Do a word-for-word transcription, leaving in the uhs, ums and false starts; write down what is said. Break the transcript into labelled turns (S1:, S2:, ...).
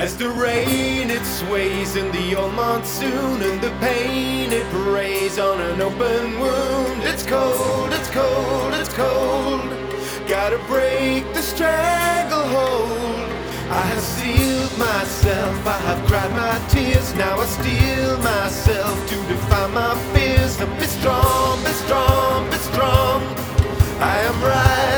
S1: As the rain it sways in the old monsoon, and the pain it preys on an open wound. It's cold, it's cold, it's cold. Gotta break the stranglehold. I have sealed myself, I have cried my tears. Now I steel myself to defy my fears. And be strong, be strong, be strong. I am right.